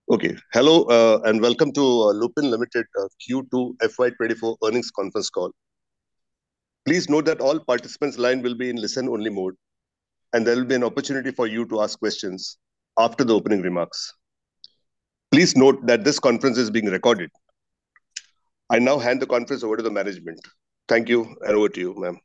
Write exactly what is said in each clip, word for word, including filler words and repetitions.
Okay. Hello uh, and welcome to uh, Lupin Limited uh, Q two F Y twenty-four earnings conference call. Please note that all participants' line will be in listen-only mode, and there will be an opportunity for you to ask questions after the opening remarks. Please note that this conference is being recorded. I now hand the conference over to the management. Thank you, and over to you, ma'am.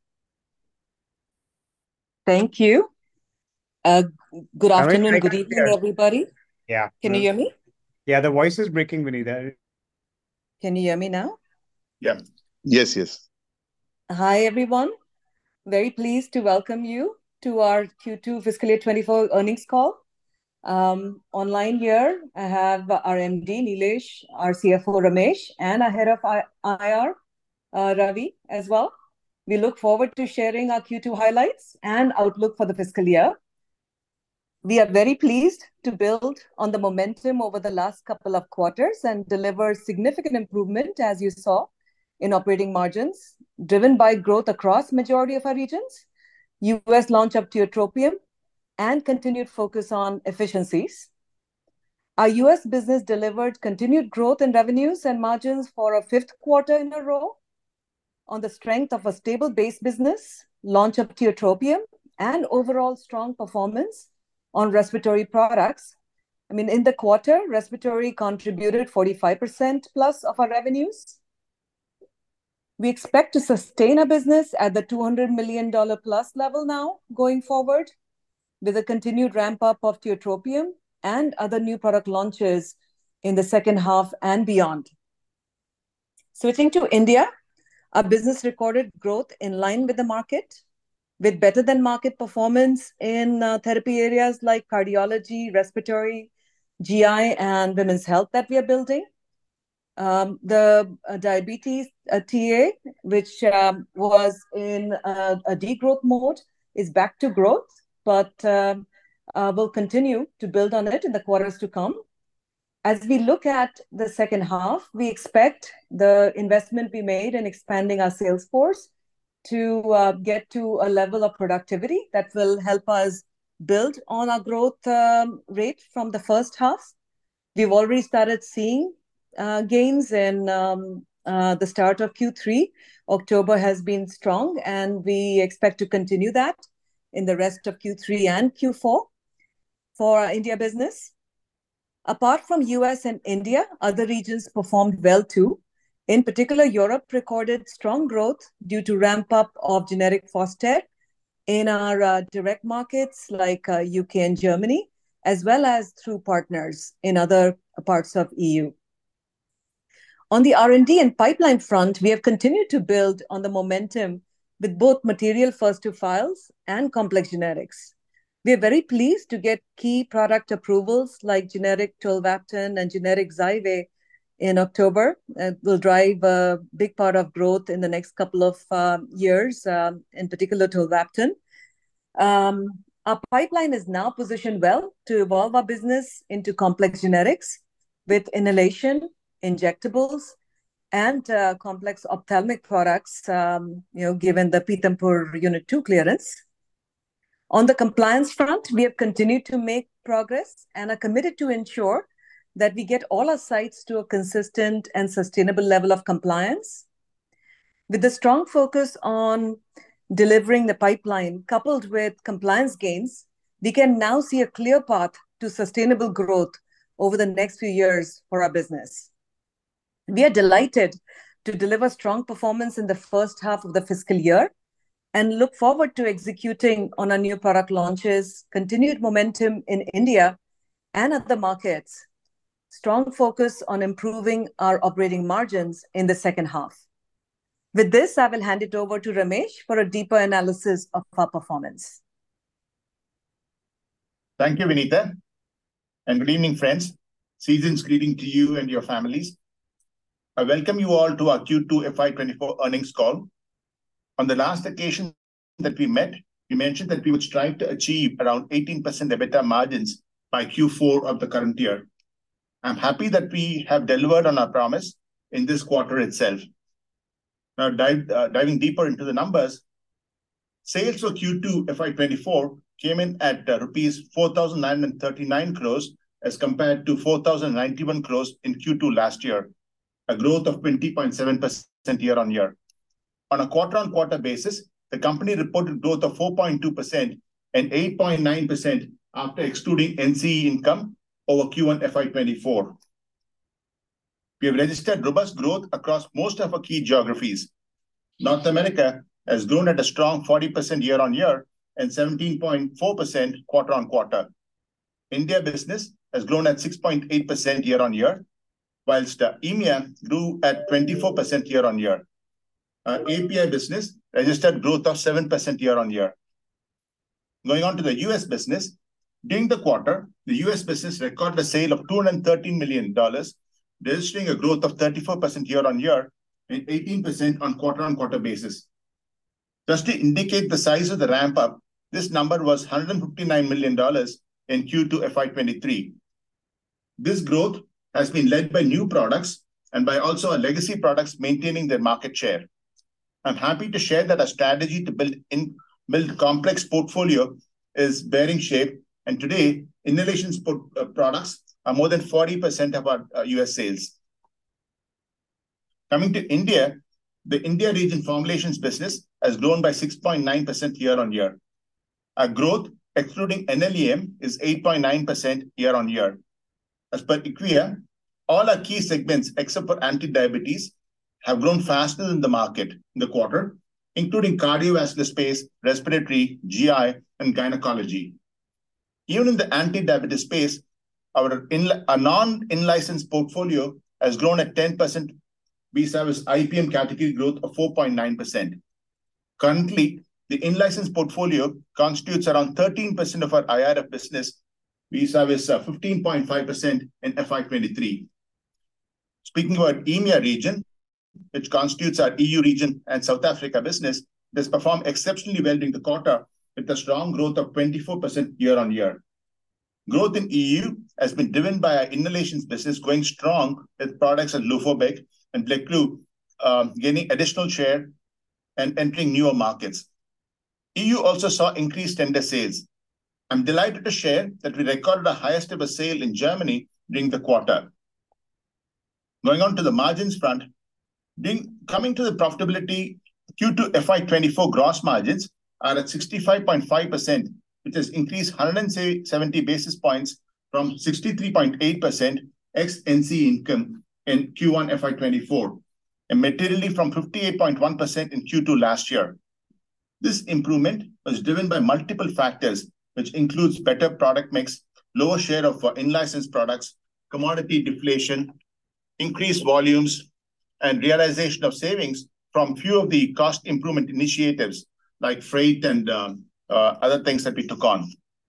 Thank you. Uh, good Ramesh, afternoon, I good can't evening, hear. everybody. Yeah. Can you Mm. hear me? Yeah, the voice is breaking, Vinita. Can you hear me now? Yeah. Yes, yes. Hi, everyone. Very pleased to welcome you to our Q two fiscal year twenty-four earnings call. Um, online here, I have our M D, Nilesh, our C F O, Ramesh, and our head of I R, uh, Ravi, as well. We look forward to sharing our Q two highlights and outlook for the fiscal year. We are very pleased to build on the momentum over the last couple of quarters and deliver significant improvement, as you saw, in operating margins, driven by growth across majority of our regions, U S launch of tiotropium, and continued focus on efficiencies. Our U S business delivered continued growth in revenues and margins for a fifth quarter in a row on the strength of a stable base business, launch of tiotropium, and overall strong performance on respiratory products. I mean, in the quarter, respiratory contributed forty-five percent plus of our revenues. We expect to sustain our business at the two hundred million dollars plus level now going forward, with a continued ramp up of tiotropium and other new product launches in the second half and beyond. Switching to India, our business recorded growth in line with the market, with better than market performance in uh, therapy areas like cardiology, respiratory, G I, and women's health that we are building. Um, the uh, diabetes uh, T A, which um, was in uh, a degrowth mode, is back to growth, but um, uh, will continue to build on it in the quarters to come. As we look at the second half, we expect the investment we made in expanding our sales force to uh, get to a level of productivity that will help us build on our growth um, rate from the first half. We've already started seeing uh, gains in um, uh, the start of Q three. October has been strong, and we expect to continue that in the rest of Q three and Q four for our India business. Apart from U S and India, other regions performed well too. In particular, Europe recorded strong growth due to ramp up of generic Foster in our uh, direct markets like uh, U K and Germany, as well as through partners in other parts of E U. On the R and D and pipeline front, we have continued to build on the momentum with both material first to files and complex generics. We are very pleased to get key product approvals like generic tolvaptan and generic Xywav in October. It will drive a big part of growth in the next couple of uh, years, um, in particular tolvaptan. Um, our pipeline is now positioned well to evolve our business into complex generics with inhalation, injectables, and uh, complex ophthalmic products, um, you know, given the Pithampur Unit two clearance. On the compliance front, we have continued to make progress and are committed to ensure that we get all our sites to a consistent and sustainable level of compliance. With a strong focus on delivering the pipeline coupled with compliance gains, we can now see a clear path to sustainable growth over the next few years for our business. We are delighted to deliver strong performance in the first half of the fiscal year and look forward to executing on our new product launches, continued momentum in India and other markets, strong focus on improving our operating margins in the second half. With this, I will hand it over to Ramesh for a deeper analysis of our performance. Thank you, Vinita. And good evening, friends. Season's greeting to you and your families. I welcome you all to our Q two F Y twenty-four earnings call. On the last occasion that we met, we mentioned that we would strive to achieve around eighteen percent EBITDA margins by Q four of the current year. I'm happy that we have delivered on our promise in this quarter itself. Now, dive, uh, diving deeper into the numbers, sales for Q two F Y twenty-four came in at uh, rupees four thousand nine hundred thirty-nine crores, as compared to four thousand ninety-one crores in Q two last year, a growth of twenty point seven percent year-on-year. On a quarter-on-quarter basis, the company reported growth of four point two percent and eight point nine percent after excluding N C E income over Q one F Y twenty-four. We have registered robust growth across most of our key geographies. North America has grown at a strong forty percent year-on-year and seventeen point four percent quarter-on-quarter. India business has grown at six point eight percent year-on-year, whilst uh, E M E A grew at twenty-four percent year-on-year. Uh, A P I business registered growth of seven percent year-on-year. Going on to the U S business, during the quarter, the U S business recorded a sale of two hundred thirteen million dollars, registering a growth of thirty-four percent year-on-year and eighteen percent on quarter-on-quarter basis. Just to indicate the size of the ramp-up, this number was one hundred fifty-nine million dollars in Q two F Y twenty-three. This growth has been led by new products and by also our legacy products maintaining their market share. I'm happy to share that our strategy to build in build complex portfolio is bearing shape, and today inhalation uh, products are more than forty percent of our uh, U S sales. Coming to India, the India region formulations business has grown by six point nine percent year-on-year. Our growth, excluding N L E M, is eight point nine percent year-on-year. As per IQVIA, all our key segments except for anti-diabetes have grown faster than the market in the quarter, including cardiovascular space, respiratory, G I, and gynecology. Even in the anti-diabetes space, our, in, our non-in-licensed portfolio has grown at ten percent vis-a-vis I P M category growth of four point nine percent. Currently, the in-licensed portfolio constitutes around thirteen percent of our I R F business vis-a-vis fifteen point five percent in F Y twenty-three. Speaking about E M E A region, which constitutes our E U region and South Africa business, it has performed exceptionally well during the quarter with a strong growth of twenty-four percent year-on-year. Growth in E U has been driven by our inhalations business going strong with products like Luforbec and Bleclu um, gaining additional share and entering newer markets. E U also saw increased tender sales. I'm delighted to share that we recorded the highest ever sale in Germany during the quarter. Going on to the margins front, Being, coming to the profitability, Q two F Y twenty-four gross margins are at sixty-five point five percent, which has increased one hundred seventy basis points from sixty-three point eight percent ex N C E income in Q one F Y twenty-four, and materially from fifty-eight point one percent in Q two last year. This improvement was driven by multiple factors, which includes better product mix, lower share of uh, in-licensed products, commodity deflation, increased volumes, and realization of savings from few of the cost improvement initiatives like freight and um, uh, other things that we took on.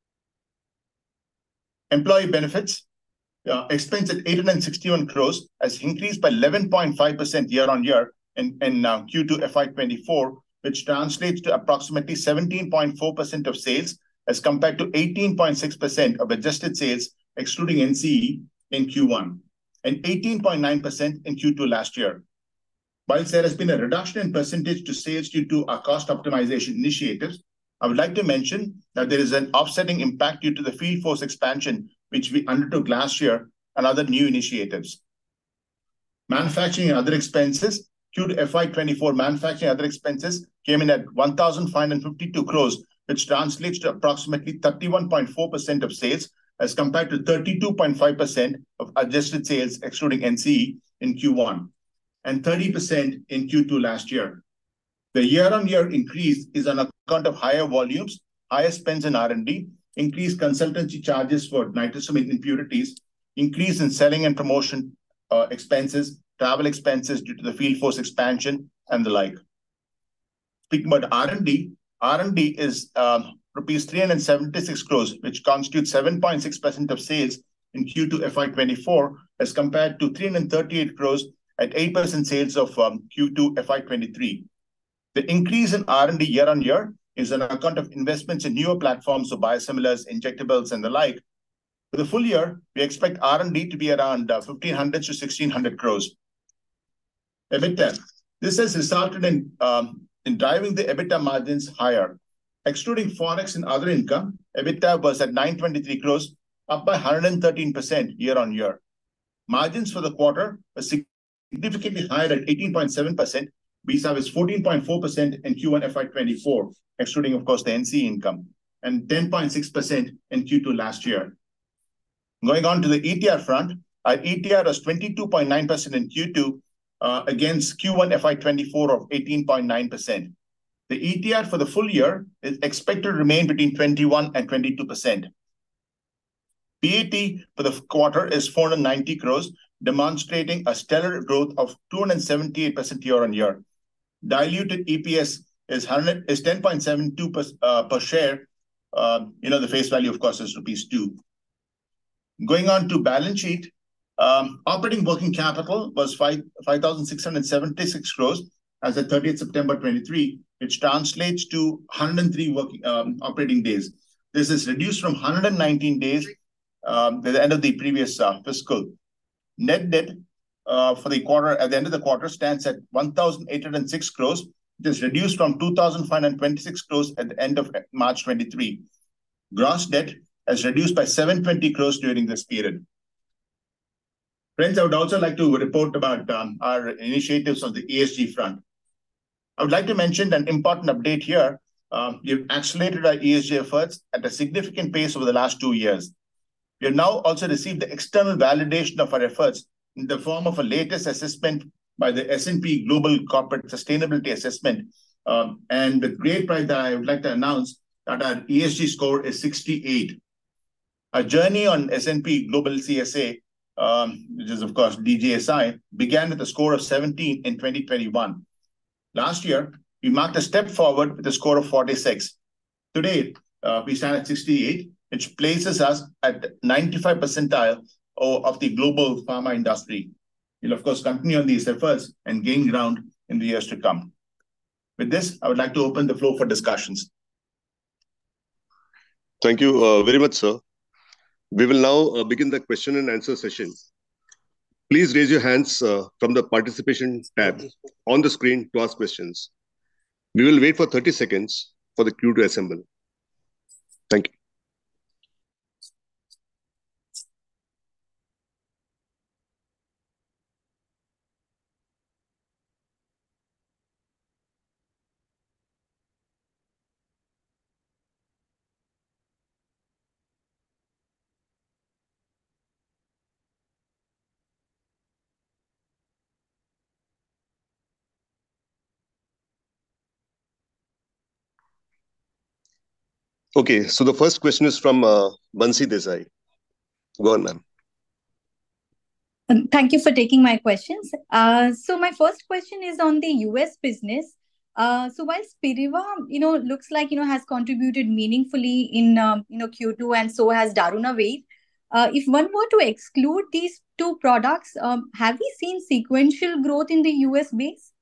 Employee benefits uh, expense at eight hundred sixty-one crores has increased by eleven point five percent year-on-year in, in uh, Q two F Y twenty-four, which translates to approximately seventeen point four percent of sales as compared to eighteen point six percent of adjusted sales excluding N C E in Q one. And eighteen point nine percent in Q two last year. Whilst there has been a reduction in percentage to sales due to our cost optimization initiatives, I would like to mention that there is an offsetting impact due to the field force expansion, which we undertook last year, and other new initiatives. Manufacturing and other expenses, Q two F Y twenty-four manufacturing and other expenses came in at one thousand five hundred fifty-two crores, which translates to approximately thirty-one point four percent of sales, as compared to thirty-two point five percent of adjusted sales excluding N C E in Q one, and thirty percent in Q two last year. The year-on-year increase is on account of higher volumes, higher spends in R and D, increased consultancy charges for nitrosamine impurities, increase in selling and promotion uh, expenses, travel expenses due to the field force expansion, and the like. Speaking about R and D, R and D is um, rupees three hundred seventy-six crores, which constitutes seven point six percent of sales in Q two F Y twenty-four, as compared to three hundred thirty-eight crores at eight percent sales of um, Q two F Y twenty-three. The increase in R and D year-on-year is on account of investments in newer platforms of biosimilars, injectables, and the like. For the full year, we expect R and D to be around uh, fifteen hundred to sixteen hundred crores. EBITDA. This has resulted in, um, in driving the EBITDA margins higher. Excluding Forex and other income, EBITDA was at nine hundred twenty-three crores, up by one hundred thirteen percent year-on-year. Margins for the quarter were significantly higher at eighteen point seven percent, vis-a-vis fourteen point four percent in Q one F Y twenty-four, excluding, of course, the N C income, and ten point six percent in Q two last year. Going on to the E T R front, our E T R was twenty-two point nine percent in Q two uh, against Q one F Y twenty-four of eighteen point nine percent. The E T R for the full year is expected to remain between twenty-one and twenty-two percent. P A T for the quarter is four hundred ninety crores, demonstrating a stellar growth of two hundred seventy-eight percent year-on-year. Diluted E P S is one hundred is ten point seven two per, uh, per share. Uh, you know, the face value, of course, is rupees two. Going on to balance sheet, um, operating working capital was five thousand six hundred seventy-six crores as of thirtieth September twenty-three, which translates to one hundred three working um, operating days. This is reduced from one hundred nineteen days um, at the end of the previous uh, fiscal. Net debt uh, for the quarter at the end of the quarter stands at one thousand eight hundred six crores. It is reduced from two thousand five hundred twenty-six crores at the end of March twenty-three. Gross debt has reduced by seven hundred twenty crores during this period. Friends, I would also like to report about um, our initiatives on the E S G front. I would like to mention an important update here. Um, we've accelerated our E S G efforts at a significant pace over the last two years. We have now also received the external validation of our efforts in the form of a latest assessment by the S and P Global Corporate Sustainability Assessment. Um, and with great pride that I would like to announce that our E S G score is sixty-eight. Our journey on S and P Global C S A, um, which is, of course, D J S I, began with a score of seventeen in twenty twenty-one. Last year, we marked a step forward with a score of forty-six. Today, uh, we stand at sixty-eight, which places us at ninety-five percentile of the global pharma industry. We'll, of course, continue on these efforts and gain ground in the years to come. With this, I would like to open the floor for discussions. Thank you uh, very much, sir. We will now uh, begin the question and answer session. Please raise your hands uh, from the participation tab on the screen to ask questions. We will wait for thirty seconds for the queue to assemble. Thank you. Okay, so the first question is from uh, Bansi Desai. Go on, ma'am. Um, thank you for taking my questions. Uh, so my first question is on the U S business. Uh, so while Spiriva, you know, looks like, you know, has contributed meaningfully in, um, you know, Q two, and so has Darunavir. Uh, if one were to exclude these two products, um, have we seen sequential growth in the U S base?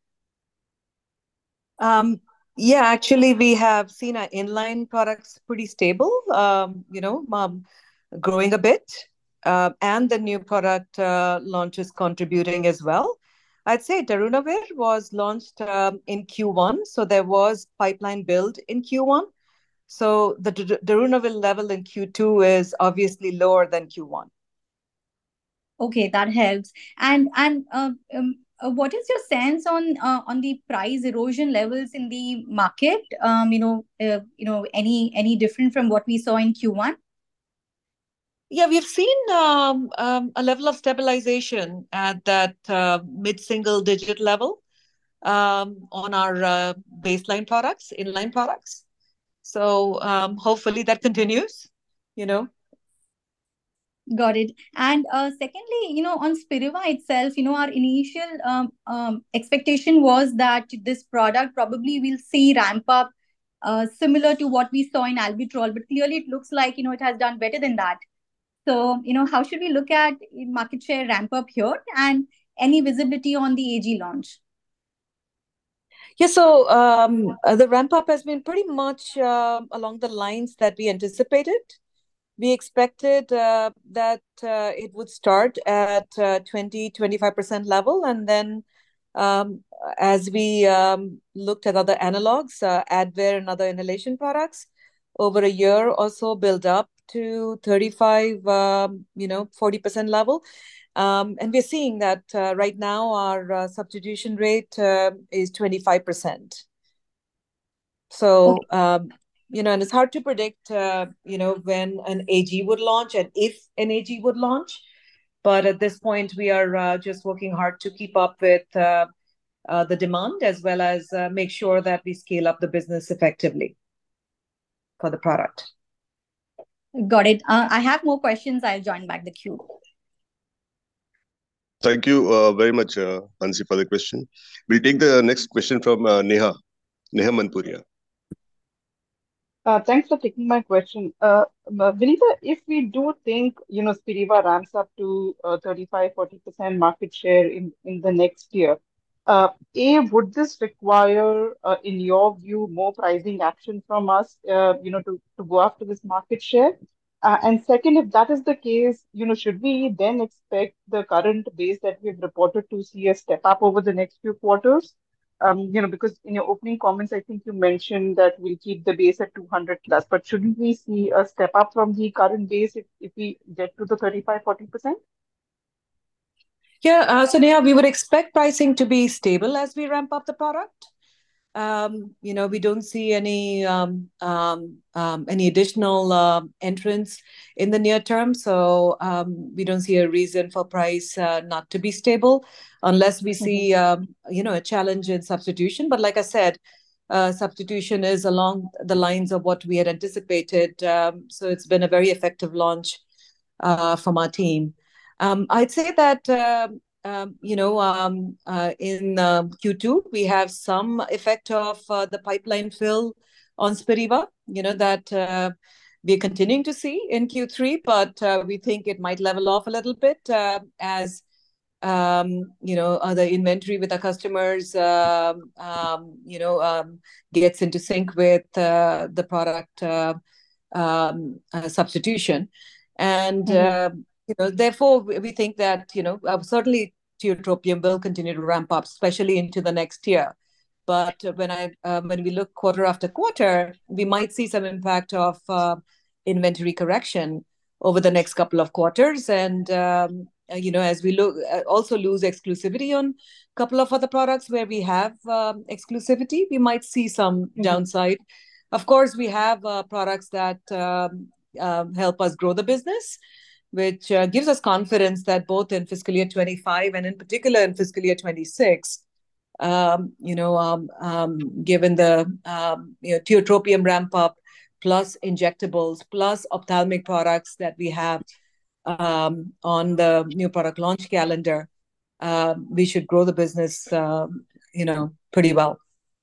Um, yeah, actually, we have seen our inline products pretty stable, um, you know, um, growing a bit, uh, and the new product uh, launches contributing as well. I'd say Darunavir was launched um, in Q one, so there was pipeline build in Q one. So the Darunavir level in Q two is obviously lower than Q one. Okay, that helps. And and uh, um, uh, what is your sense on uh, on the price erosion levels in the market? Um, you know, uh, you know, any any different from what we saw in Q one? Yeah, we've seen um, um, a level of stabilization at that uh, mid-single digit level um, on our uh, baseline products, inline products. So um, hopefully that continues, you know. Got it. And uh, secondly, you know, on Spiriva itself, you know, our initial um, um, expectation was that this product probably will see ramp up uh, similar to what we saw in Albuterol, but clearly it looks like, you know, it has done better than that. So, you know, how should we look at market share ramp up here, and any visibility on the A G launch? Yeah, so um, uh, the ramp up has been pretty much uh, along the lines that we anticipated. We expected uh, that uh, it would start at uh, twenty, twenty-five percent level. And then um, as we um, looked at other analogs, uh, Advair and other inhalation products, over a year or so build up to thirty-five, um, you know, forty percent level. Um, and we're seeing that uh, right now our uh, substitution rate uh, is twenty-five percent. So, um, you know, and it's hard to predict, uh, you know, when an A G would launch and if an A G would launch. But at this point, we are uh, just working hard to keep up with uh, uh, the demand, as well as uh, make sure that we scale up the business effectively for the product. Got it. Uh, I have more questions. I'll join back the queue. Thank you uh, very much, uh, Hansi, for the question. We'll take the next question from uh, Neha, Neha Manpuria. Uh, thanks for taking my question. Uh, uh, Vinita, if we do think, you know, Spiriva ramps up to uh, thirty-five, forty percent market share in, in the next year, uh, A, would this require, uh, in your view, more pricing action from us, uh, you know, to, to go after this market share? Uh, and second, if that is the case, you know, should we then expect the current base that we've reported to see a step up over the next few quarters? Um, you know, because in your opening comments, I think you mentioned that we'll keep the base at two hundred plus, but shouldn't we see a step up from the current base if, if we get to the thirty-five, forty percent? Yeah, uh, so Neha, we would expect pricing to be stable as we ramp up the product. Um, you know, we don't see any um, um, um, any additional uh, entrants in the near term, so um, we don't see a reason for price uh, not to be stable, unless we see um, you know, a challenge in substitution. But like I said, uh, substitution is along the lines of what we had anticipated, um, so it's been a very effective launch uh, from our team. Um, I'd say that. Uh, Um, you know, um, uh, in uh, Q two, we have some effect of uh, the pipeline fill on Spiriva, you know, that uh, we're continuing to see in Q three, but uh, we think it might level off a little bit uh, as, um, you know, uh, the inventory with our customers, um, um, you know, um, gets into sync with uh, the product uh, um, uh, substitution. And mm-hmm. uh, You know, therefore, we think that, you know, uh, certainly tiotropium will continue to ramp up, especially into the next year. But when I uh, when we look quarter after quarter, we might see some impact of uh, inventory correction over the next couple of quarters. And, um, you know, as we look, uh, also lose exclusivity on a couple of other products where we have um, exclusivity, we might see some mm-hmm. downside. Of course, we have uh, products that um, uh, help us grow the business, which uh, gives us confidence that both in fiscal year twenty-five and in particular in fiscal year twenty-six, um, you know, um, um, given the um, you know, tiotropium ramp up, plus injectables, plus ophthalmic products that we have um, on the new product launch calendar, uh, we should grow the business, uh, you know, pretty well.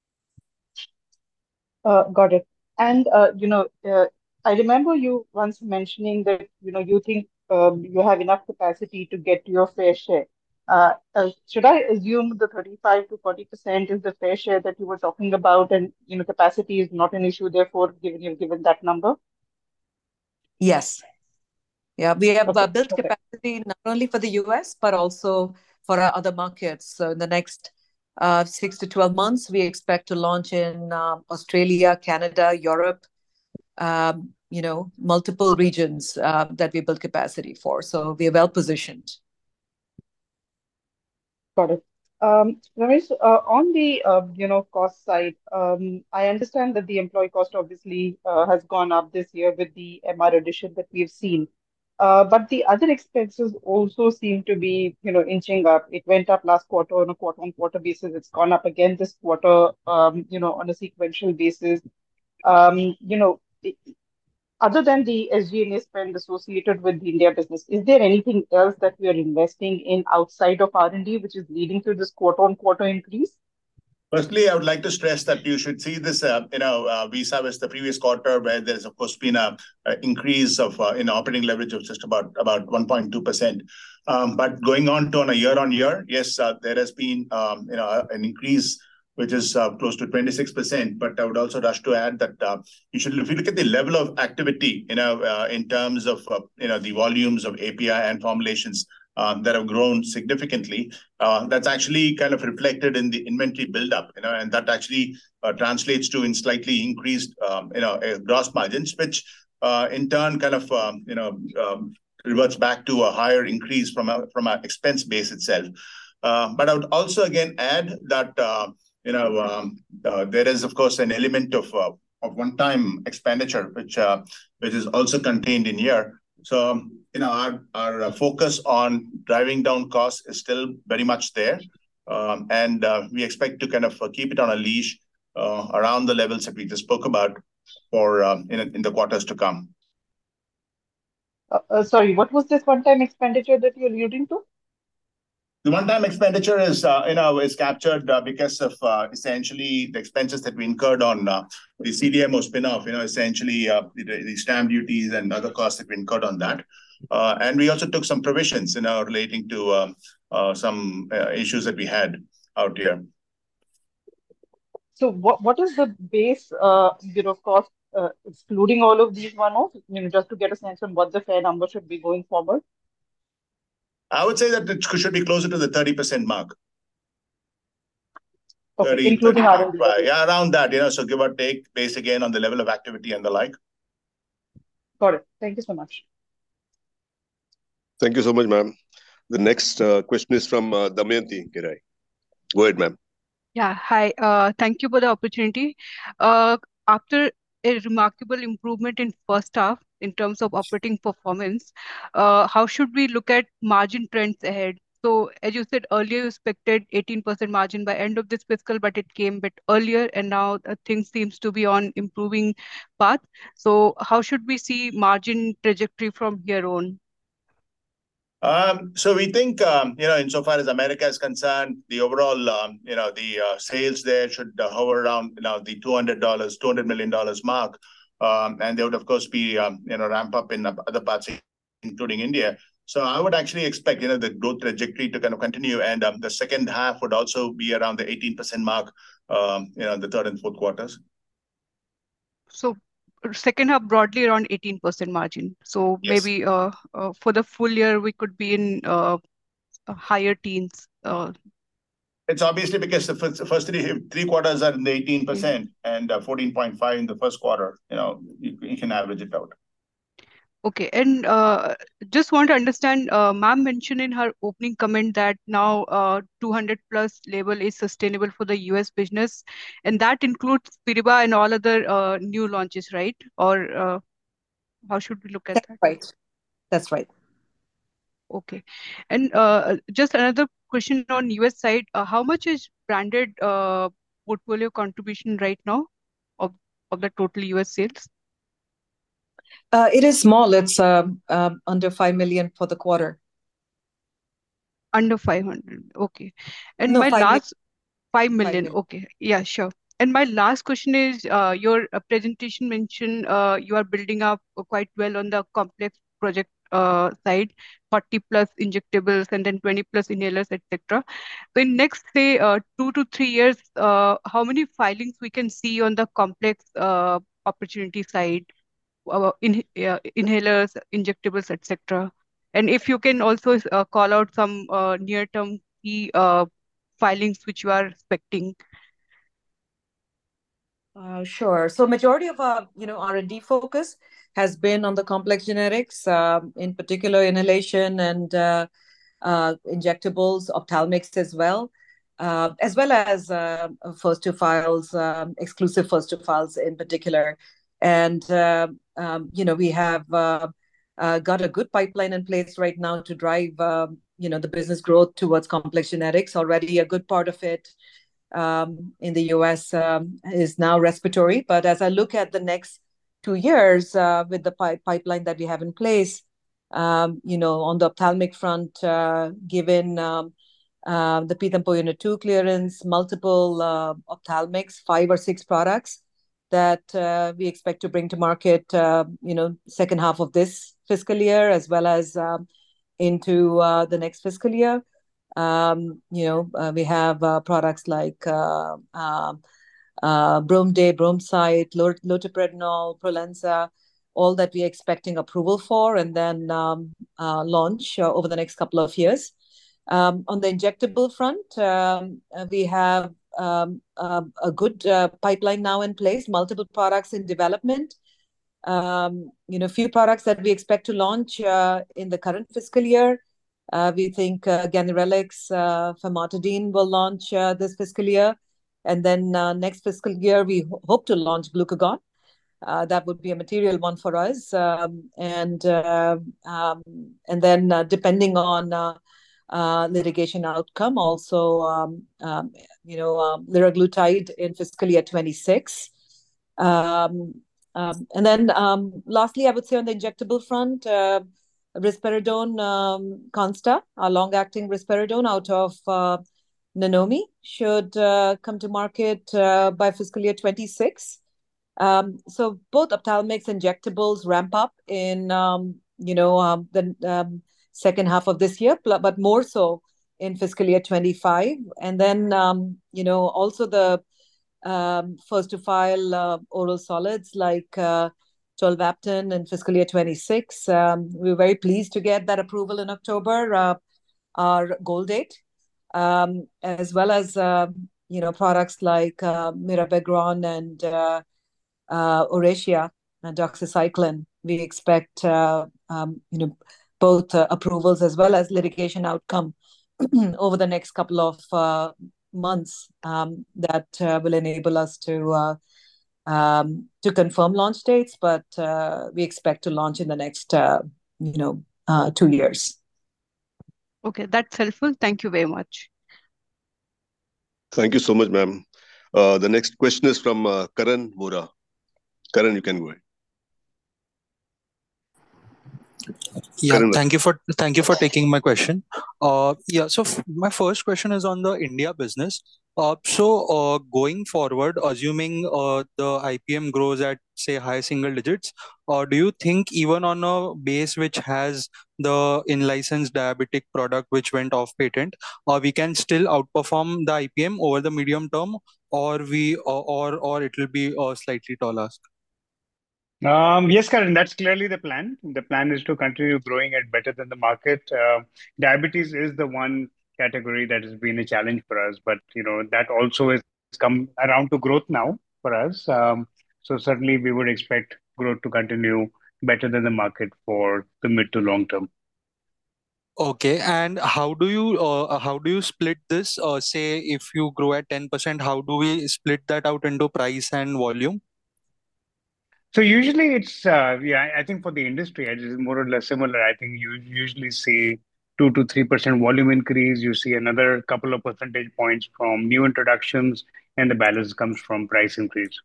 Uh, got it. And, uh, you know, uh, I remember you once mentioning that, you know, you think um, you have enough capacity to get to your fair share. Uh, uh, should I assume the thirty-five to forty percent is the fair share that you were talking about, and, you know, capacity is not an issue, therefore, given you've given that number? Yes. Yeah, we have okay. uh, built okay. capacity not only for the U S, but also for our other markets. So in the next uh, six to twelve months, we expect to launch in uh, Australia, Canada, Europe, um, you know, multiple regions uh, that we build capacity for. So we are well positioned. Got it. Um, Ramesh, uh, on the uh, you know, cost side, um, I understand that the employee cost obviously uh, has gone up this year with the M R addition that we've seen. Uh, but the other expenses also seem to be, you know, inching up. It went up last quarter on a quarter-on-quarter basis. It's gone up again this quarter, um, you know, on a sequential basis. Um, you know, it, other than the S G and A spend associated with the India business, is there anything else that we are investing in outside of R and D, which is leading to this quarter-on-quarter increase? Firstly, I would like to stress that you should see this, uh, you know, uh, vis-a-vis the previous quarter, where there's, of course, been a, a increase of uh, in operating leverage of just about about one point two percent. Um, but going on to on a year-on-year, yes, uh, there has been, um, you know, an increase which is uh, close to twenty-six percent. But I would also rush to add that uh, you should, if you look at the level of activity, you know, uh, in terms of, uh, you know, the volumes of A P I and formulations uh, that have grown significantly, uh, that's actually kind of reflected in the inventory buildup, you know, and that actually uh, translates to in slightly increased, um, you know, uh, gross margins, which uh, in turn kind of, um, you know, um, reverts back to a higher increase from a, from our expense base itself. Uh, but I would also again add that, uh, you know, um, uh, there is, of course, an element of, uh, of one-time expenditure, which, uh, which is also contained in here. So, you know, our, our focus on driving down costs is still very much there. Um, and uh, we expect to kind of keep it on a leash uh, around the levels that we just spoke about for um, in, in the quarters to come. Uh, uh, sorry, what was this one-time expenditure that you're alluding to? The one-time expenditure is, uh, you know, is captured uh, because of uh, essentially the expenses that we incurred on uh, the C D M O spin-off. You know, essentially uh, the, the stamp duties and other costs that we incurred on that, uh, and we also took some provisions, you know, relating to uh, uh, some uh, issues that we had out here. So, what what is the base, uh, you know, cost uh, excluding all of these one-offs? You know, just to get a sense on what the fair number should be going forward. I would say that it should be closer to the thirty percent mark. Okay, thirty, including R and D. Yeah, around that, you know, so give or take, based again on the level of activity and the like. Got it. Thank you so much. Thank you so much, ma'am. The next uh, question is from uh, Damayanti Girai. Go ahead, ma'am. Yeah, hi. Uh, thank you for the opportunity. Uh, after a remarkable improvement in first half in terms of operating performance, uh, how should we look at margin trends ahead? So, as you said earlier, you expected eighteen percent margin by end of this fiscal, but it came a bit earlier, and now uh, things seems to be on improving path. So, how should we see margin trajectory from here on? Um, so we think, um, you know, insofar as America is concerned, the overall, um, you know, the uh, sales there should uh, hover around, you know, the two hundred dollars, two hundred million dollars mark. Um, and there would, of course, be, um, you know, ramp up in other parts, including India. So I would actually expect, you know, the growth trajectory to kind of continue. And um, the second half would also be around the eighteen percent mark, um, you know, the third and fourth quarters. So second half broadly around eighteen percent margin. So Yes. maybe uh, uh, for the full year, we could be in uh, higher teens. Uh, It's obviously because the first, first three, three quarters are in the eighteen percent mm-hmm. and uh, fourteen point five in the first quarter. You know, you, you can average it out. Okay, and uh, just want to understand, uh, ma'am mentioned in her opening comment that now uh, two hundred plus level is sustainable for the U S business, and that includes Spiriva and all other uh, new launches, right? Or uh, how should we look at That's that? right. That's right. Okay, and uh, just another question on U S side, uh, how much is branded uh, portfolio contribution right now of, of the total U S sales? Uh, it is small. It's uh, uh, under five million for the quarter. Under five hundred. Okay. And no, my five last million. five million. five million. Okay. Yeah, sure. And my last question is, uh, your uh, presentation mentioned uh, you are building up quite well on the complex project uh, side, forty plus injectables and then twenty plus inhalers, et cetera. So in next, say, uh, two to three years, uh, how many filings we can see on the complex uh, opportunity side? Uh, in, uh, inhalers, injectables, et cetera. And if you can also uh, call out some uh, near-term key uh, filings which you are expecting. Uh, sure. So majority of our, you know, R and D focus has been on the complex generics, um, in particular inhalation and uh, uh, injectables, ophthalmics as well, uh, as well as uh, first to files, um, exclusive first to files in particular. And, uh, um, you know, we have uh, uh, got a good pipeline in place right now to drive, um, you know, the business growth towards complex generics. Already a good part of it um, in the U S um, is now respiratory. But as I look at the next two years uh, with the pi- pipeline that we have in place, um, you know, on the ophthalmic front, uh, given um, uh, the Pithampur Unit two clearance, multiple uh, ophthalmics, five or six products that uh, we expect to bring to market, uh, you know, second half of this fiscal year, as well as um, into uh, the next fiscal year. Um, you know, uh, we have uh, products like uh, uh, uh, Bromday, Bromsite, Lot- Loteprednol, Prolensa, all that we're expecting approval for and then um, uh, launch uh, over the next couple of years. Um, on the injectable front, um, uh, we have um, uh, a good uh, pipeline now in place, multiple products in development. Um, you know, few products that we expect to launch uh, in the current fiscal year. Uh, we think uh, Ganirelix, uh, famotidine will launch uh, this fiscal year. And then uh, next fiscal year, we ho- hope to launch glucagon. Uh, that would be a material one for us. Um, and uh, um, and then uh, depending on uh, uh, litigation outcome, also, um, um, you know, um, liraglutide in fiscal year twenty-six. Um, um, and then um, lastly, I would say on the injectable front, uh, risperidone um, Consta, a long-acting risperidone out of uh, Nanomi, should uh, come to market uh, by fiscal year twenty-six. Um, so both ophthalmics injectables ramp up in um, you know um, the um, second half of this year, but more so in fiscal year twenty-five. And then um, you know also the um, first to file uh, oral solids like uh, tolvaptan in fiscal year twenty-six. Um, we were very pleased to get that approval in October, uh, our goal date, um, as well as uh, you know products like uh, mirabegron and uh, uh, Oracea and doxycycline. We expect uh, um, you know both uh, approvals as well as litigation outcome over the next couple of uh, months um, that uh, will enable us to uh, um, to confirm launch dates, but uh, we expect to launch in the next uh, you know uh, two years. Okay, that's helpful. Thank you very much. Thank you so much, ma'am. Uh, the next question is from uh, Karan Vora. Karan, you can go ahead. Yeah, Karan, thank you for thank you for taking my question. Uh, yeah, so f- my first question is on the India business. Uh, so uh, going forward, assuming uh, the I P M grows at say high single digits, or do you think even on a base which has the in-licensed diabetic product which went off patent, or we can still outperform the I P M over the medium term, or we or or, or it will be a slightly tall ask? Um, yes, Karan, that's clearly the plan. The plan is to continue growing at better than the market. Uh, diabetes is the one category that has been a challenge for us, but you know that also has come around to growth now for us. Um, so certainly we would expect growth to continue better than the market for the mid to long term. Okay, and how do you uh, how do you split this? Uh, say if you grow at ten percent, how do we split that out into price and volume? So usually it's uh, yeah, I think for the industry it is more or less similar. I think you usually see two to three percent volume increase. You see another couple of percentage points from new introductions, and the balance comes from price increase.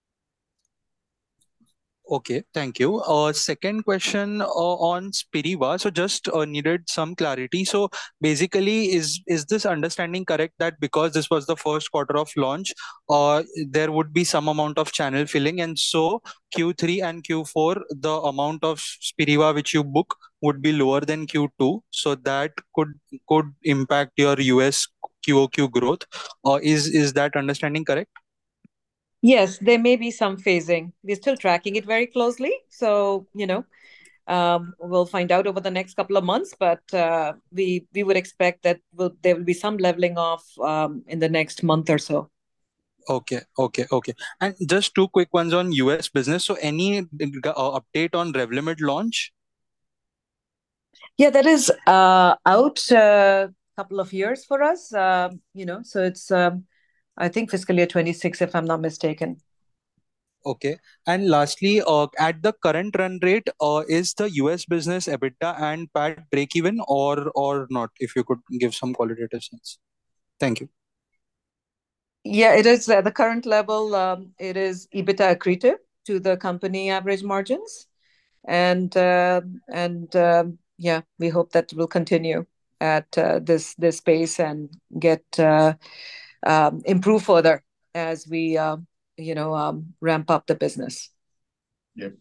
Okay, thank you. Uh, second question uh, on Spiriva. So just uh, needed some clarity. So basically, is is this understanding correct that because this was the first quarter of launch, uh, there would be some amount of channel filling, and so Q three and Q four, the amount of Spiriva which you book would be lower than Q two, so that could could impact your U S Q O Q growth. Or uh, is is that understanding correct? Yes, there may be some phasing. We're still tracking it very closely. So, you know, um, we'll find out over the next couple of months, but uh, we we would expect that will, there will be some leveling off um, in the next month or so. Okay, okay, okay. And just two quick ones on U S business. So any uh, update on Revlimid launch? Yeah, that is uh, out a couple of years for us. Um, you know, so it's um, I think fiscal year twenty-six, if I'm not mistaken. Okay. And lastly, uh, at the current run rate, uh, is the U S business EBITDA and P A T break even or or not? If you could give some qualitative sense. Thank you. Yeah, it is at the current level. Um, it is EBITDA accretive to the company average margins, and uh, and um, yeah, we hope that will continue at uh, this this pace and get uh, um, improve further as we uh, you know um, ramp up the business. Yep.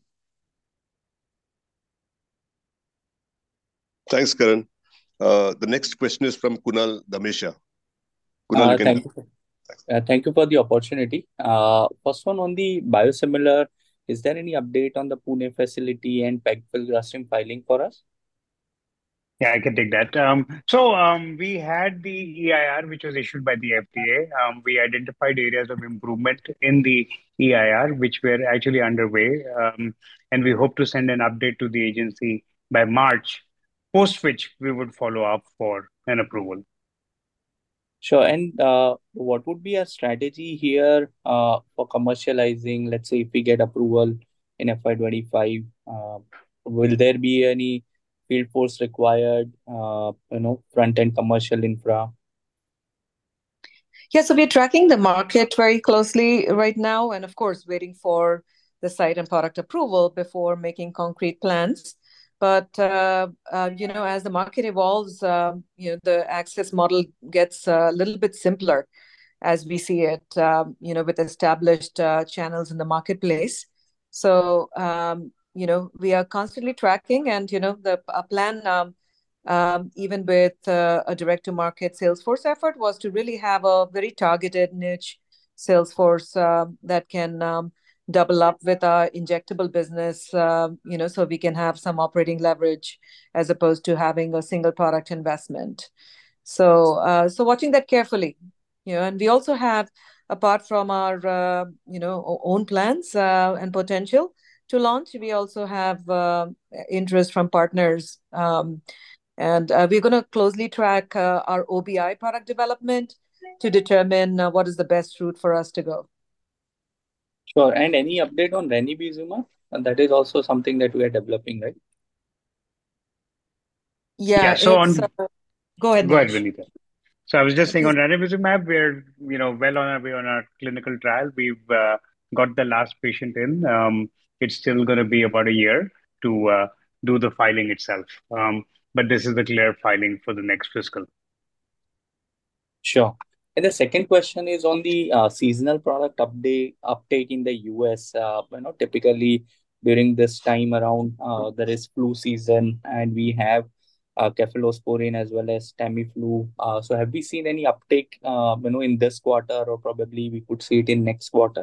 thanks, Karan. Uh, the next question is from Kunal Damesha. Kunal, Uh, you can thank go. you. Uh, thank you for the opportunity. Uh, first one on the biosimilar, is there any update on the Pune facility and pegfilgrastim filing for us? Yeah, I can take that. Um, so um, we had the E I R, which was issued by the F D A. Um, we identified areas of improvement in the E I R, which were actually underway. Um, and we hope to send an update to the agency by March, post which we would follow up for an approval. Sure. And uh, what would be a strategy here uh, for commercializing? Let's say if we get approval in F Y twenty-five, uh, will there be any field force required, uh, you know, front-end commercial infra? Yeah, so we're tracking the market very closely right now, and of course, waiting for the site and product approval before making concrete plans. But uh, uh, you know, as the market evolves, uh, you know, the access model gets a little bit simpler as we see it, um, you know, with established uh, channels in the marketplace. So, um, you know, we are constantly tracking, and you know, the a plan. Um, um, even with uh, a direct-to-market Salesforce effort, was to really have a very targeted niche Salesforce uh, that can um, double up with our injectable business, uh, you know, so we can have some operating leverage as opposed to having a single product investment. So, uh, so watching that carefully, you know, and we also have, apart from our, uh, you know, own plans uh, and potential to launch, we also have uh, interest from partners. Um, and uh, we're going to closely track uh, our O B I product development to determine uh, what is the best route for us to go. Sure. And any update on ranibizumab? And that is also something that we are developing, right? Yeah, Yeah, so it's. on, Uh, go ahead, go ahead, Nilesh. Vinita. So I was just saying Please. on ranibizumab, we're you know well on our way on our clinical trial. We've uh, got the last patient in. Um, it's still going to be about a year to uh, do the filing itself. Um, but this is the clear filing for the next fiscal. Sure. And the second question is on the uh, seasonal product update uptake in the U S. Uh, you know, typically during this time around, uh, there is flu season, and we have uh, cephalosporin as well as Tamiflu. Uh, so have we seen any uptake, uh, you know, in this quarter, or probably we could see it in next quarter?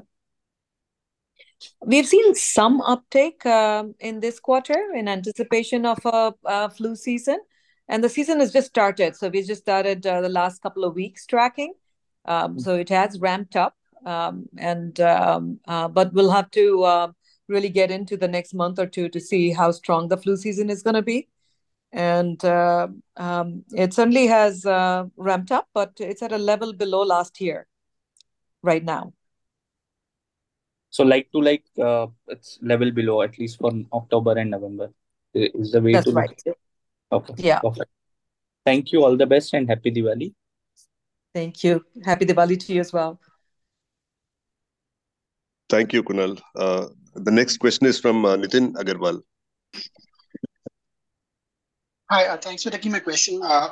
We've seen some uptake um, in this quarter in anticipation of a, a flu season, and the season has just started. So we just started uh, the last couple of weeks tracking. Um, so it has ramped up, um, and um, uh, but we'll have to uh, really get into the next month or two to see how strong the flu season is going to be. And uh, um, it certainly has uh, ramped up, but it's at a level below last year right now. So like to like, uh, it's level below, at least for October and November, i- is the way That's to look right. at it. Okay, Yeah. perfect. Thank you. All the best and happy Diwali. Thank you. Happy Diwali to you as well. Thank you, Kunal. Uh, the next question is from uh, Nitin Agarwal. Hi, uh, thanks for taking my question. Uh,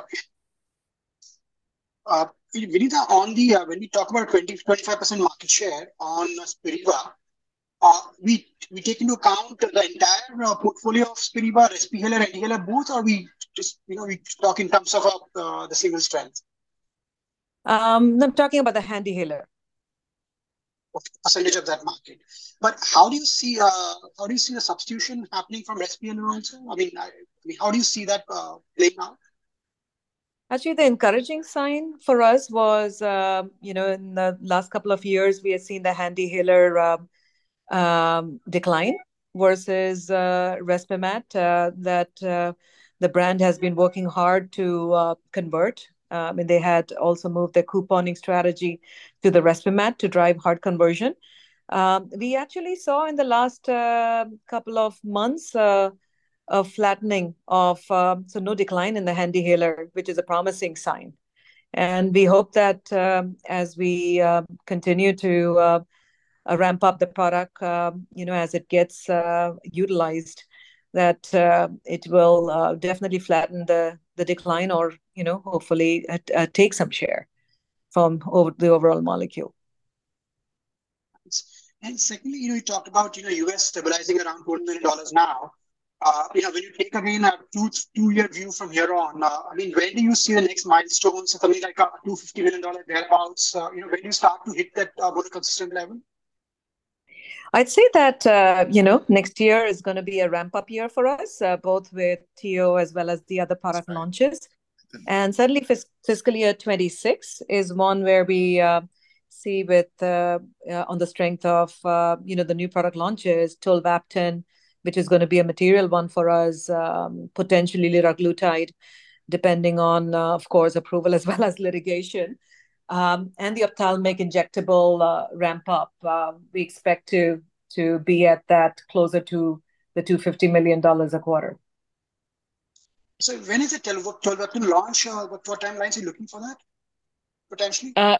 uh, Vinita, on the uh, when we talk about twenty, twenty-five percent market share on uh, Spiriva, uh, we we take into account the entire uh, portfolio of Spiriva, Respihealer, and Inhaler both, or we just you know we talk in terms of uh, the single strength? Um, I'm talking about the HandiHaler. Percentage of that market. But how do you see uh, how do you see the substitution happening from Respihealer also? I mean, I, I mean, how do you see that uh, playing out? Actually, the encouraging sign for us was, uh, you know, in the last couple of years, we have seen the HandiHaler uh, um, decline versus uh, Respimat, uh, that uh, the brand has been working hard to uh, convert. Um, and they had also moved their couponing strategy to the Respimat to drive hard conversion. Um, we actually saw in the last uh, couple of months uh, a flattening of, uh, so no decline in the HandiHaler, which is a promising sign. And we hope that um, as we uh, continue to uh, uh, ramp up the product, uh, you know, as it gets uh, utilized, that uh, it will uh, definitely flatten the the decline, or you know, hopefully uh, uh, take some share from over the overall molecule. And secondly, you know, you talked about you know U S stabilizing around twenty million dollars now. Uh, you know, when you take again a two two year view from here on, uh, I mean, when do you see the next milestone? So something like a two fifty million dollar thereabouts. Uh, you know, when do you start to hit that uh, more consistent level? I'd say that, uh, you know, next year is going to be a ramp-up year for us, uh, both with T O as well as the other product launches. And certainly fis fiscal year twenty-six is one where we uh, see with, uh, uh, on the strength of, uh, you know, the new product launches, tolvaptan, which is going to be a material one for us, um, potentially liraglutide, depending on, uh, of course, approval as well as litigation. Um, and the ophthalmic injectable uh, ramp up. Uh, we expect to to be at that closer to the two hundred fifty million dollars a quarter. So when is the tolvaptan launch? Uh, what, what timelines are you looking for that, potentially? Uh,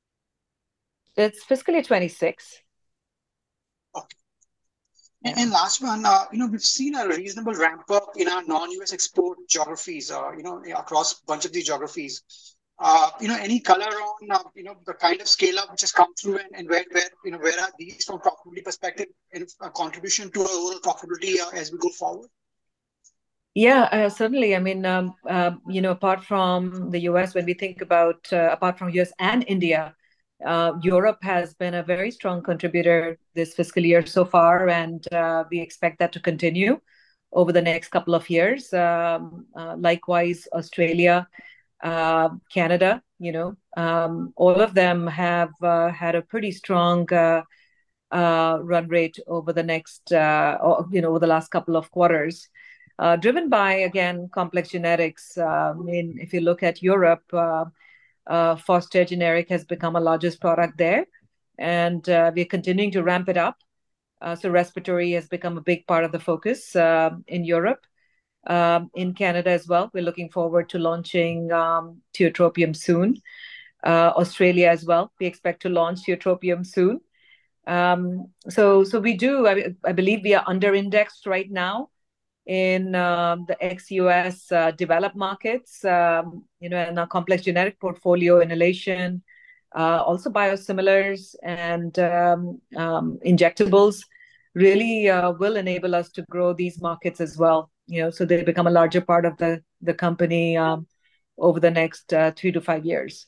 it's fiscal year twenty-six. Okay. And, and last one, uh, you know, we've seen a reasonable ramp up in our non-U S export geographies, uh, you know, across a bunch of these geographies. Uh, you know, any color on, uh, you know, the kind of scale up which has come through and, and where, where, you know, where are these from profitability perspective and a contribution to our overall profitability uh, as we go forward? Yeah, uh, certainly. I mean, um, uh, you know, apart from the U S, when we think about, uh, apart from U S and India, uh, Europe has been a very strong contributor this fiscal year so far, and uh, we expect that to continue over the next couple of years. Um, uh, likewise, Australia, uh, Canada, you know, um, all of them have uh, had a pretty strong uh, uh, run rate over the next, uh, or, you know, over the last couple of quarters. Uh, driven by, again, complex generics. Uh, I mean, if you look at Europe, uh, uh, Foster generic has become a largest product there, and uh, we're continuing to ramp it up. Uh, so respiratory has become a big part of the focus uh, in Europe. Um, in Canada as well, we're looking forward to launching um, tiotropium soon. Uh, Australia as well, we expect to launch tiotropium soon. Um, so, so we do, I, I believe we are under-indexed right now in um, the ex-U S uh, developed markets, um, you know, and our complex generic portfolio, inhalation, uh, also biosimilars and um, um, injectables really uh, will enable us to grow these markets as well, you know, so they become a larger part of the, the company um, over the next uh, three to five years.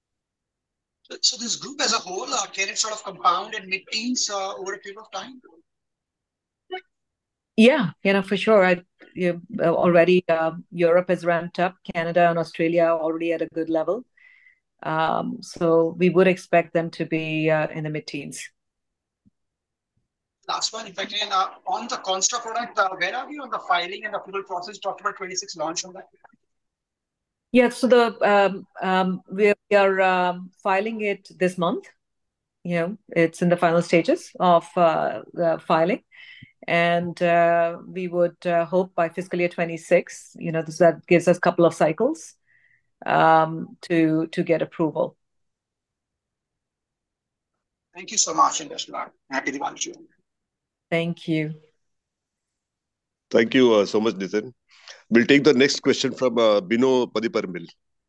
So this group as a whole, uh, can it sort of compound in mid-teens uh, over a period of time? Yeah, you know, for sure. I you, uh, already uh, Europe has ramped up. Canada and Australia are already at a good level. Um, so we would expect them to be uh, in the mid-teens. Last one, if I can, uh, on the Constra product, uh, where are we on the filing and approval process? Talked about twenty-six launch on that. Yeah, so the um, um, we are um, filing it this month. You know, it's in the final stages of uh, the filing. And uh, we would uh, hope by fiscal year twenty-six, you know, this, that gives us a couple of cycles um, to to get approval. Thank you so much, and best of luck. Happy Diwali to you. Thank you. Thank you uh, so much, Nitin. We'll take the next question from uh, Bino Padiparmil.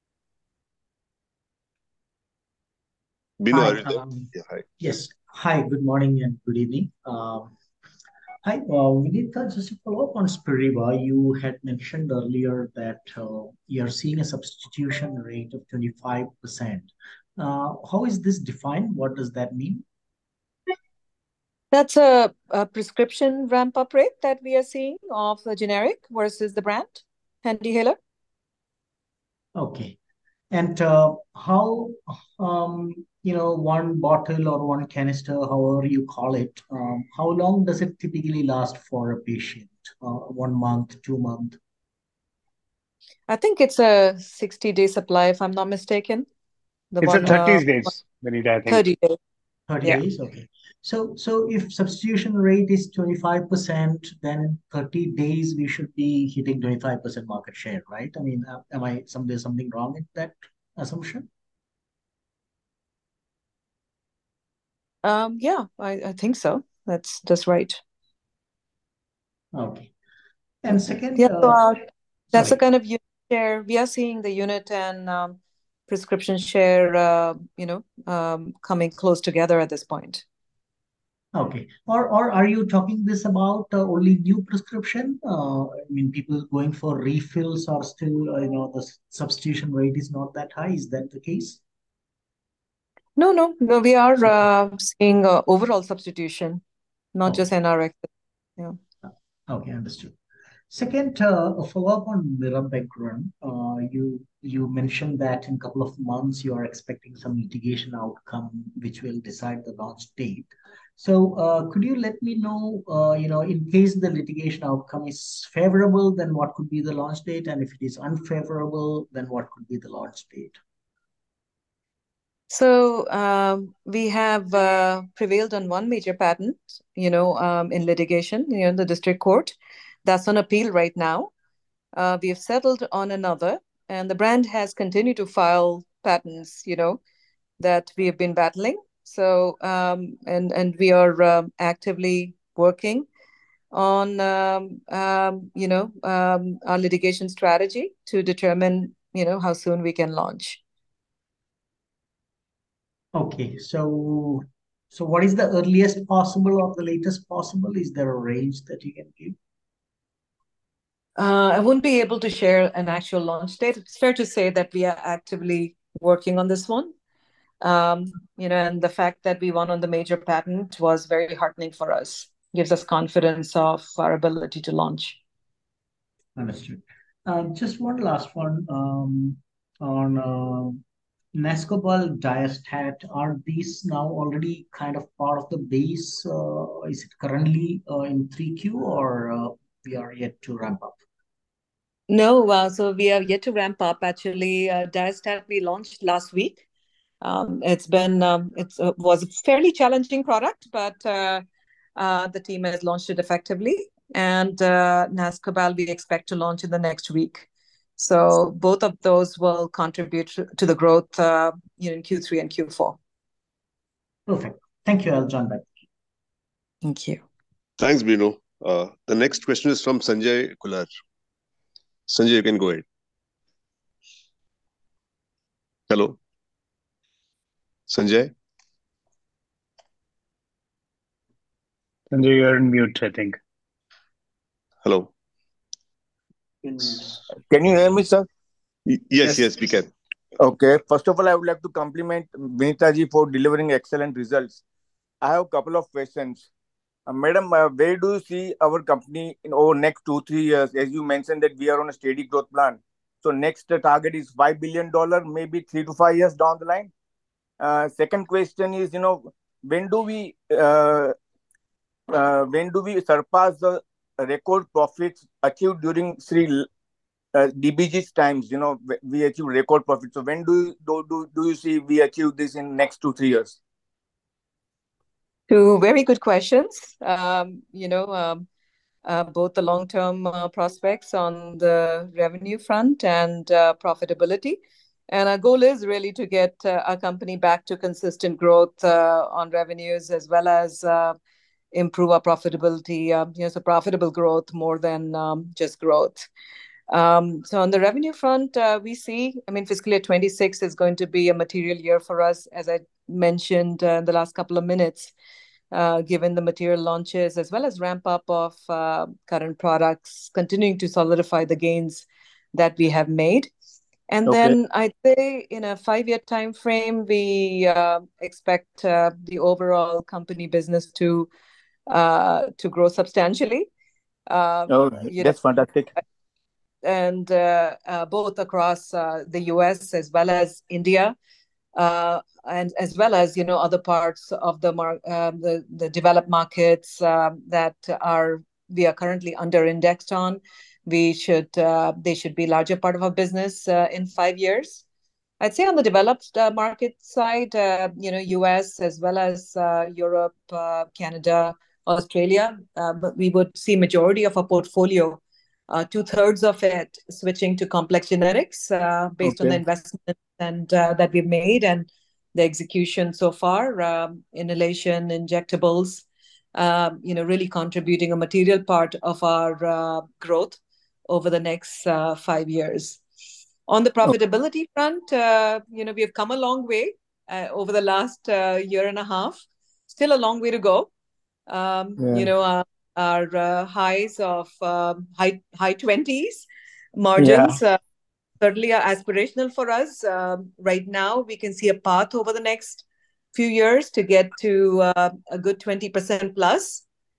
Bino, Hi, are you there? um, Yeah, hi. yes. Hi, good morning and good evening. Um, hi, uh, Vinita, just to follow up on Spiriva, you had mentioned earlier that uh, you're seeing a substitution rate of twenty-five percent. Uh, how is this defined? What does that mean? That's a, a prescription ramp-up rate that we are seeing of the generic versus the brand, HandiHaler. Okay. And uh, how, um, you know, one bottle or one canister, however you call it, um, how long does it typically last for a patient? Uh, one month, two months? I think it's a sixty-day supply, if I'm not mistaken. The It's one, a thirty uh, days, Vinita, I think. thirty days. thirty Yeah. days, okay. So, so if substitution rate is twenty-five percent, then thirty days we should be hitting twenty-five percent market share, right? I mean, uh, am I some there's something wrong in that assumption? Um, yeah, I, I think so. That's that's right. Okay. And second, Yeah, so uh, uh, that's the sorry. kind of unit share we are seeing, the unit and um, prescription share, uh, you know, um, coming close together at this point. Okay. Or or are you talking this about uh, only new prescription? Uh, I mean, people going for refills are still, uh, you know, the s- substitution rate is not that high. Is that the case? No, no, no, we are uh, seeing uh, overall substitution. not just Okay. N R X. Yeah. Okay, understood. Second, uh, a follow-up on Mirabegron. Uh, you you mentioned that in a couple of months you are expecting some litigation outcome which will decide the launch date. So, uh, could you let me know, uh, you know, in case the litigation outcome is favorable, then what could be the launch date, and if it is unfavorable, then what could be the launch date? So um, we have uh, prevailed on one major patent, you know, um, in litigation, you know, in the district court. That's on appeal right now. Uh, we have settled on another, and the brand has continued to file patents, you know, that we have been battling. So, um, and and we are um, actively working on, um, um, you know, um, our litigation strategy to determine, you know, how soon we can launch. Okay, so so what is the earliest possible or the latest possible? Is there a range that you can give? Uh, I wouldn't be able to share an actual launch date. It's fair to say that we are actively working on this one. Um, you know, and the fact that we won on the major patent was very heartening for us. Gives us confidence of our ability to launch. Understood. Uh, just one last one um, on uh, Nascobal Diastat. Are these now already kind of part of the base? Uh, is it currently uh, in three Q or uh, we are yet to ramp up? No, uh, so we are yet to ramp up. Actually, uh, Diastat we launched last week. Um, it's been um, it's uh, was a fairly challenging product, but uh, uh, the team has launched it effectively. And uh, Nascobal we expect to launch in the next week. So both of those will contribute to, to the growth, uh, you know, in Q three and Q four. Perfect. Thank you. I'll join back. Thank you. Thanks, Bruno. Uh, the next question is from Sanjay Kular. Sanjay, you can go ahead. Hello. Sanjay? Sanjay, you're on mute, I think. Hello. Can you hear me, sir? Y- yes, yes, yes, we can. Okay. First of all, I would like to compliment Vinita ji for delivering excellent results. I have a couple of questions. Uh, Madam, uh, where do you see our company in over next two, three years? As you mentioned that we are on a steady growth plan. So next uh, target is five billion dollars, maybe three to five years down the line. Uh, second question is, you know, when do we uh, uh, when do we surpass the record profits achieved during Sri uh, D B G's times? You know, we achieve record profits. So when do you, do, do, do you see we achieve this in next two, three years? Two very good questions. Um, you know, um, uh, both the long-term uh, prospects on the revenue front and uh, profitability. And our goal is really to get uh, our company back to consistent growth uh, on revenues as well as uh, improve our profitability. Uh, you know, so profitable growth more than um, just growth. Um, so on the revenue front, uh, we see, I mean, fiscal year twenty-six is going to be a material year for us, as I mentioned uh, in the last couple of minutes, uh, given the material launches as well as ramp up of uh, current products, continuing to solidify the gains that we have made. And Okay. then I'd say in a five-year time frame, we uh, expect uh, the overall company business to uh, to grow substantially. Uh, Oh, you know, that's fantastic. and uh, uh, both across uh, the U S as well as India, uh, and as well as you know other parts of the mar- uh, the the developed markets um, that are we are currently under indexed on. We should uh, they should be larger part of our business uh, in five years. I'd say on the developed uh, market side, uh, you know, U S as well as uh, Europe, uh, Canada, Australia, uh, but we would see majority of our portfolio, uh, two thirds of it switching to complex generics uh, based on the Okay. investment and uh, that we've made and the execution so far, um, inhalation, injectables, um, you know, really contributing a material part of our uh, growth over the next uh, five years. On the Oh, profitability front, uh, you know, we have come a long way uh, over the last uh, year and a half. Still a long way to go. Um, yeah. you know, our, our uh, highs of um high high twenties Yeah. margins uh, certainly are aspirational for us. Um, right now, we can see a path over the next few years to get to uh, a good twenty percent plus.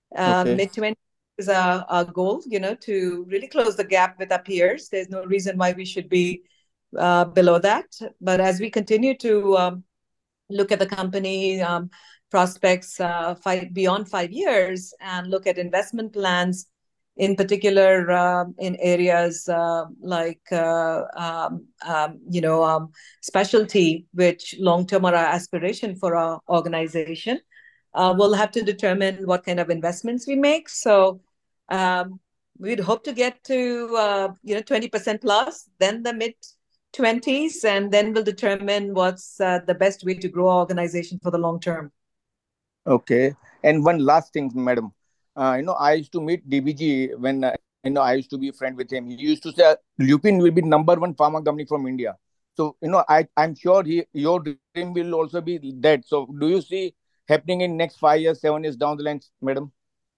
Uh, Okay. mid twenties is our, our goal, you know, to really close the gap with our peers. There's no reason why we should be uh, below that. But as we continue to um, look at the company um, prospects uh, five, beyond five years and look at investment plans, in particular uh, in areas uh, like, uh, um, um, you know, um, specialty, which long-term are our aspiration for our organization. Uh, we'll have to determine what kind of investments we make. So um, we'd hope to get to, uh, you know, twenty percent plus, then the mid twenties, and then we'll determine what's uh, the best way to grow our organization for the long term. Okay. And one last thing, madam. Uh, you know, I used to meet D B G when uh, you know I used to be a friend with him. He used to say Lupin will be number one pharma company from India. So you know, I I'm sure he your dream will also be that. So do you see happening in next five years, seven years down the line, madam?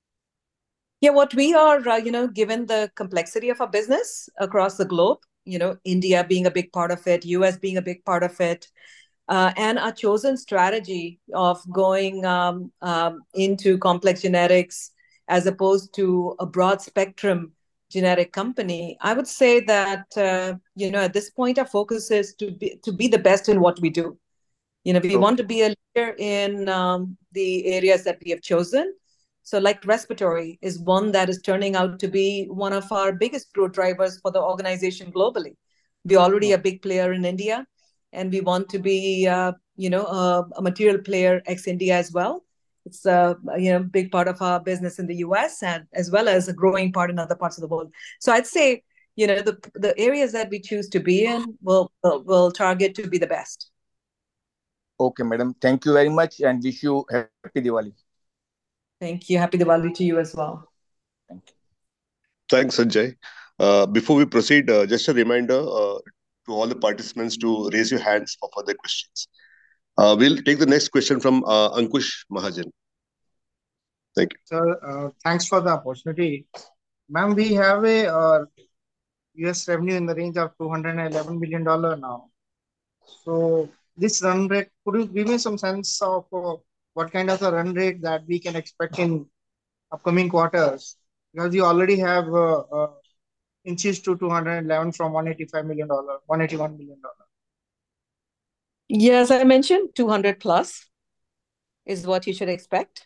Yeah, what we are, uh, you know, given the complexity of our business across the globe, you know, India being a big part of it, U S being a big part of it, uh, and our chosen strategy of going um, um, into complex generics as opposed to a broad spectrum generic company, I would say that, uh, you know, at this point, our focus is to be, to be the best in what we do. You know, we Okay. want to be a leader in um, the areas that we have chosen. So like respiratory is one that is turning out to be one of our biggest growth drivers for the organization globally. We're already a big player in India, and we want to be, uh, you know, a, a material player ex-India as well. It's a you know big part of our business in the U S and as well as a growing part in other parts of the world. So I'd say, you know, the the areas that we choose to be in will will, will target to be the best. Okay, madam. Thank you very much and wish you happy Diwali. Thank you. Happy Diwali to you as well. Thank you. Thanks, Sanjay. Uh, before we proceed, uh, just a reminder uh, to all the participants to raise your hands for further questions. Uh, we'll take the next question from uh, Ankush Mahajan. Thank you. Sir, uh, thanks for the opportunity. Ma'am, we have a uh, U S revenue in the range of two hundred eleven billion dollars now. So this run rate, could you give me some sense of uh, what kind of a run rate that we can expect in upcoming quarters? Because you already have uh, uh, inches to two hundred eleven from one hundred eighty-five million dollars, one hundred eighty-one million dollars. Yes, I mentioned two hundred plus is what you should expect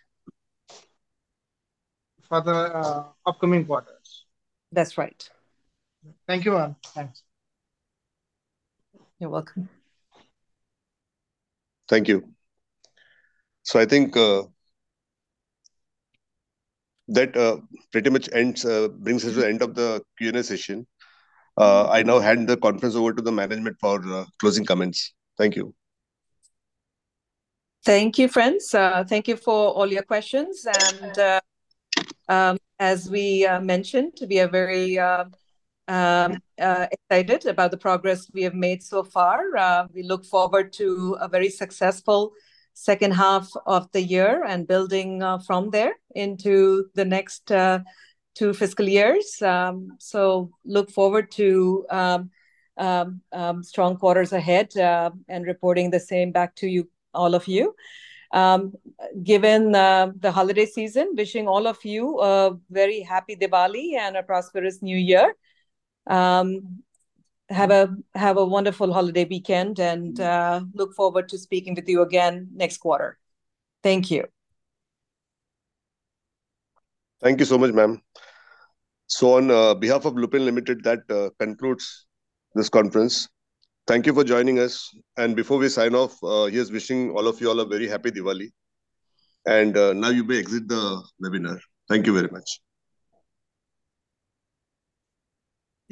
For the uh, upcoming quarters. That's right. Thank you, ma'am. Thanks. You're welcome. Thank you. So I think uh, that uh, pretty much ends, uh, brings us to the end of the Q and A session. Uh, I now hand the conference over to the management for uh, closing comments. Thank you. Thank you, friends. Uh, thank you for all your questions. And uh, um, as we uh, mentioned, we are very uh, um, uh, excited about the progress we have made so far. Uh, we look forward to a very successful second half of the year and building uh, from there into the next uh, two fiscal years. Um, so look forward to um, um, um, strong quarters ahead uh, and reporting the same back to you, all of you. Um, given uh, the holiday season, wishing all of you a very happy Diwali and a prosperous new year. Um, have a have a wonderful holiday weekend and uh, look forward to speaking with you again next quarter. Thank you. Thank you so much, ma'am. So on uh, behalf of Lupin Limited, that uh, concludes this conference. Thank you for joining us. And before we sign off, uh, here's wishing all of you all a very happy Diwali. And uh, now you may exit the webinar. Thank you very much.